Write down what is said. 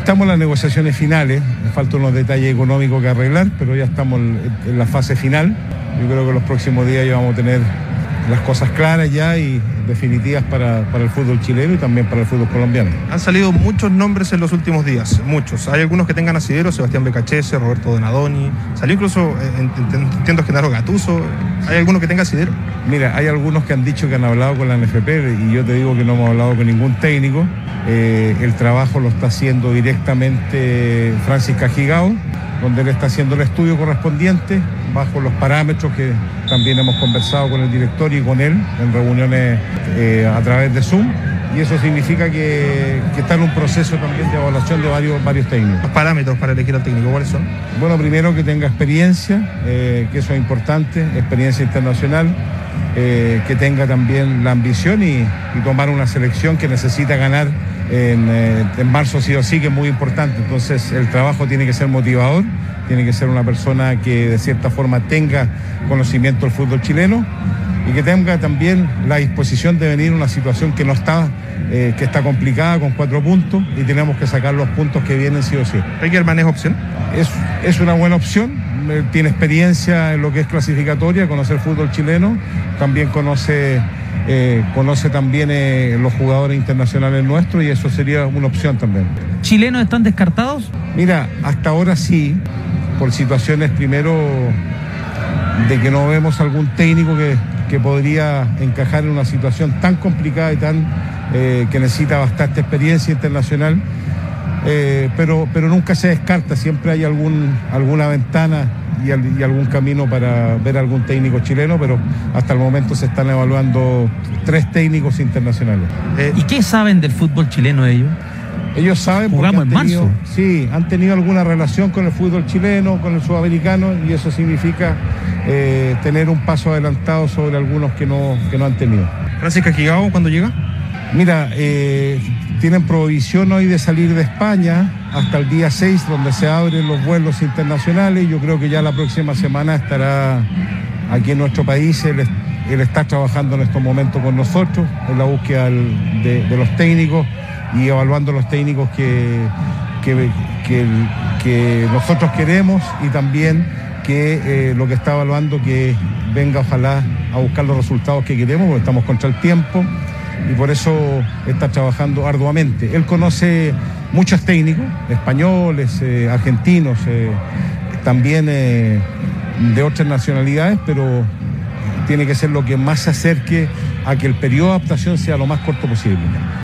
Estamos en las negociaciones finales, me faltan unos detalles económicos que arreglar, pero ya estamos en la fase final. Yo creo que los próximos días ya vamos a tener las cosas claras ya y definitivas para el fútbol chileno y también para el fútbol colombiano. Han salido muchos nombres en los últimos días, muchos. Hay algunos que tengan asidero, Sebastián Becachese, Roberto Donadoni, salió incluso, entiendo, Genaro Gattuso. ¿Hay alguno que tenga asidero? Mira, hay algunos que han dicho que han hablado con la NFP y yo te digo que no hemos hablado con ningún técnico. El trabajo lo está haciendo directamente Francis Cajigao, donde él está haciendo el estudio correspondiente bajo los parámetros que también hemos conversado con el director y con él en reuniones a través de Zoom, y eso significa que está en un proceso también de evaluación de varios técnicos. ¿Los parámetros para elegir al técnico cuáles son? Bueno, primero que tenga experiencia, que eso es importante, experiencia internacional, que tenga también la ambición y tomar una selección que necesita ganar en marzo sí o sí, que es muy importante. Entonces el trabajo tiene que ser motivador, tiene que ser una persona que de cierta forma tenga conocimiento del fútbol chileno y que tenga también la disposición de venir a una situación que no está, que está complicada con 4 puntos y tenemos que sacar los puntos que vienen sí o sí. ¿Peckerman es opción? Es una buena opción, tiene experiencia en lo que es clasificatoria, conoce el fútbol chileno, también conoce también los jugadores internacionales nuestros y eso sería una opción también. ¿Chilenos están descartados? Mira, hasta ahora sí, por situaciones primero de que no vemos algún técnico que podría encajar en una situación tan complicada y que necesita bastante experiencia internacional, pero nunca se descarta, siempre hay alguna ventana y algún camino para ver algún técnico chileno, pero hasta el momento se están evaluando 3 técnicos internacionales. ¿Y qué saben del fútbol chileno ellos? Ellos saben porque jugamos en marzo. Sí, han tenido alguna relación con el fútbol chileno, con el sudamericano, y eso significa tener un paso adelantado sobre algunos que no han tenido. ¿Francis Cajigao cuándo llega? Mira, tienen prohibición hoy de salir de España hasta el día 6, donde se abren los vuelos internacionales. Yo creo que ya la próxima semana estará aquí en nuestro país. Él está trabajando en estos momentos con nosotros en la búsqueda de los técnicos y evaluando los técnicos que nosotros queremos y también que lo que está evaluando que venga ojalá a buscar los resultados que queremos, porque estamos contra el tiempo y por eso está trabajando arduamente. Él conoce muchos técnicos, españoles, argentinos, también de otras nacionalidades, pero tiene que ser lo que más se acerque a que el periodo de adaptación sea lo más corto posible.